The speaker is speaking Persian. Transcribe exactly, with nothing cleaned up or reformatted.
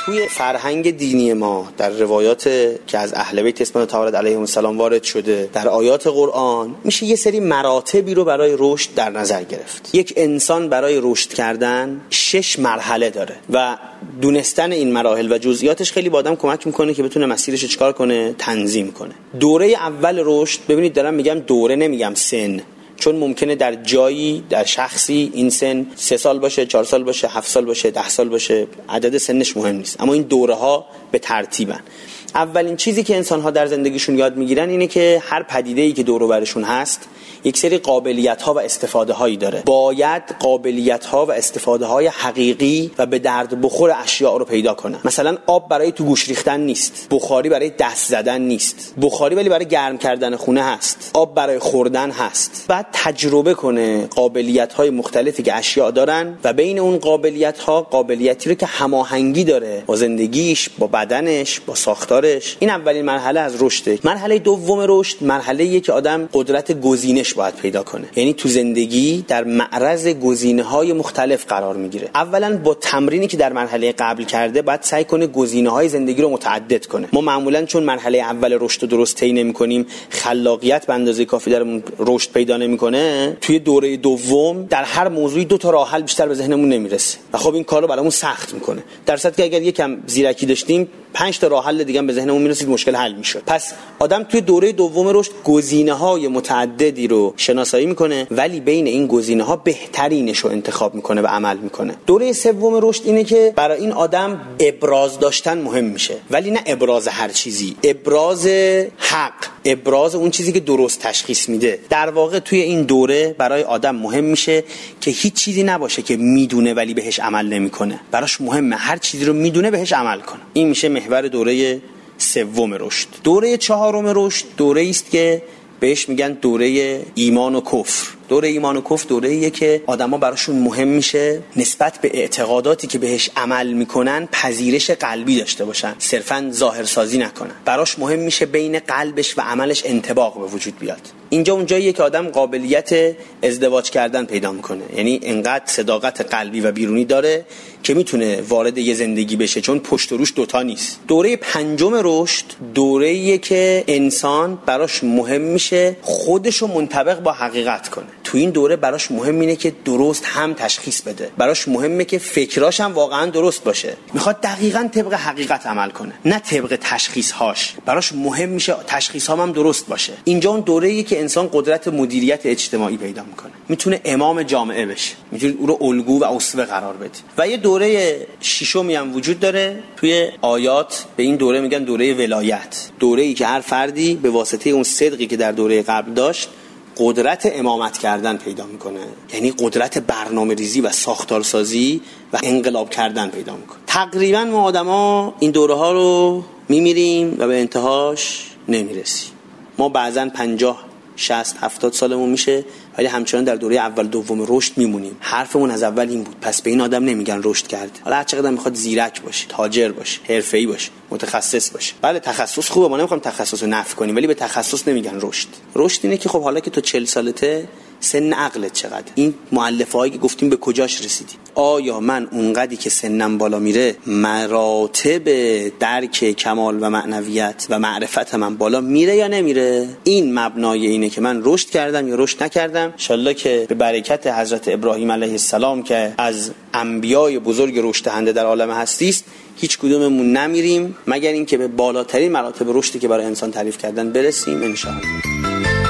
توی فرهنگ دینی ما در روایات که از اهل بیت اسماعیل طاهر علیهم السلام وارد شده، در آیات قرآن، میشه یه سری مراتبی رو برای رشد در نظر گرفت. یک انسان برای رشد کردن شش مرحله داره و دونستن این مراحل و جزئیاتش خیلی با آدم کمک میکنه که بتونه مسیرش رو چیکار کنه، تنظیم کنه. دوره اول رشد، ببینید دارم میگم دوره نمیگم سن، چون ممکنه در جایی در شخصی این سن سه سال باشه، چهار سال باشه، هفت سال باشه، ده سال باشه، عدد سنش مهم نیست، اما این دوره ها به ترتیبن. اولین چیزی که انسان ها در زندگیشون یاد میگیرن اینه که هر پدیده‌ای که دور و برشون هست یک سری قابلیت ها و استفاده هایی داره. باید قابلیت ها و استفاده های حقیقی و به درد بخور اشیاء رو پیدا کنن. مثلا آب برای تو گوش ریختن نیست، بخاری برای دست زدن نیست، بخاری ولی برای گرم کردن خونه هست، آب برای خوردن هست. بعد تجربه کنه قابلیت های مختلفی که اشیاء دارن و بین اون قابلیت ها قابلیتی رو که هماهنگی داره با زندگیش، با بدنش، با ساختارش. این اولین مرحله از رشده. مرحله دوم رشد مرحله‌ایه که آدم قدرت گزینش باید پیدا کنه، یعنی تو زندگی در معرض گزینه‌های مختلف قرار میگیره. اولا با تمرینی که در مرحله قبل کرده باید سعی کنه گزینه‌های زندگی رو متعدد کنه. ما معمولا چون مرحله اول رشد رو درست طی نمی‌کنیم، خلاقیت به اندازه کافی درمون رشد پیدا نمی‌کنه، توی دوره دوم در هر موضوعی دو تا راه حل بیشتر به ذهنمون نمیرسه و خب این کارو برامون سخت می‌کنه. در صورتی که اگر یکم زیرکی داشتیم پنج تا راه حل دیگه به ذهنمون میرسید، مشکل حل میشد. پس آدم توی دوره دوم رشد گزینه‌های متعددی رو شناسایی میکنه، ولی بین این گزینه‌ها بهترینش رو انتخاب میکنه و عمل میکنه. دوره سوم رشد اینه که برای این آدم ابراز داشتن مهم میشه، ولی نه ابراز هر چیزی، ابراز حق، ابراز اون چیزی که درست تشخیص میده. در واقع توی این دوره برای آدم مهم میشه که هیچ چیزی نباشه که میدونه ولی بهش عمل نمیکنه. براش مهمه هر چیزی رو میدونه بهش عمل کنه. این میشه محور دوره سوم رشد. دوره چهارم رشد دوره است که بهش میگن دوره ایمان و کفر. دوره ایمان و کفر دوره‌ایه که آدما براشون مهم میشه نسبت به اعتقاداتی که بهش عمل میکنن پذیرش قلبی داشته باشن، صرفاً ظاهرسازی نکنن. براش مهم میشه بین قلبش و عملش انطباق به وجود بیاد. اینجا اونجاییه که آدم قابلیت ازدواج کردن پیدا میکنه، یعنی انقدر صداقت قلبی و بیرونی داره که میتونه وارد یه زندگی بشه، چون پشت و روش دوتا نیست. دوره پنجم رشد دوره‌ایه که انسان براش مهم میشه خودشو منطبق با حقیقت کنه. تو این دوره براش مهم اینه که درست هم تشخیص بده، براش مهمه که فکراش هم واقعا درست باشه، میخواد دقیقاً طبق حقیقت عمل کنه نه طبق تشخیص هاش. براش مهم میشه تشخیص هام هم درست باشه. اینجا اون دوره‌ایه که انسان قدرت مدیریت اجتماعی پیدا میکنه، میتونه امام جامعه بشه، میتونه او رو الگو و اسوه قرار بده. و یه دوره ششمی هم وجود داره توی آیات، به این دوره میگن دوره ولایت. دوره‌ای که هر فردی به واسطه اون صدقی که در دوره قبل داشت قدرت امامت کردن پیدا میکنه، یعنی قدرت برنامه ریزی و ساختارسازی و انقلاب کردن پیدا میکنه. تقریبا ما آدما این دوره ها رو میمیریم و به انتهاش نمیرسیم. ما بعضن پنجاه شصت هفتاد سالمون میشه ولی همچنان در دوره اول دوم رشد میمونیم. حرفمون از اول این بود، پس به این آدم نمیگن رشد کرد. حالا هر چقدر میخواد زیرک باشه، تاجر باشه، حرفه‌ای باشه، متخصص باشه. بله تخصص خوبه، ما نمیخوام تخصص رو نفی کنیم، ولی به تخصص نمیگن رشد. رشد اینه که خب حالا که تو چهل سالته سن عقلت چقدر؟ این مؤلفه‌هایی که گفتیم به کجاش رسیدی؟ آیا من اونقدی که سنم بالا میره مراتب درک کمال و معنویت و معرفت من بالا میره یا نمیره؟ این مبنای اینه که من رشد کردم یا رشد نکردم. ان شاءالله که به برکت حضرت ابراهیم علیه السلام که از انبیای بزرگ رشد دهنده در عالم هستی است، هیچ کدوممون نمیریم مگر اینکه به بالاترین مراتب رشدی که برای انسان تعریف کردن برسیم ان شاءالله.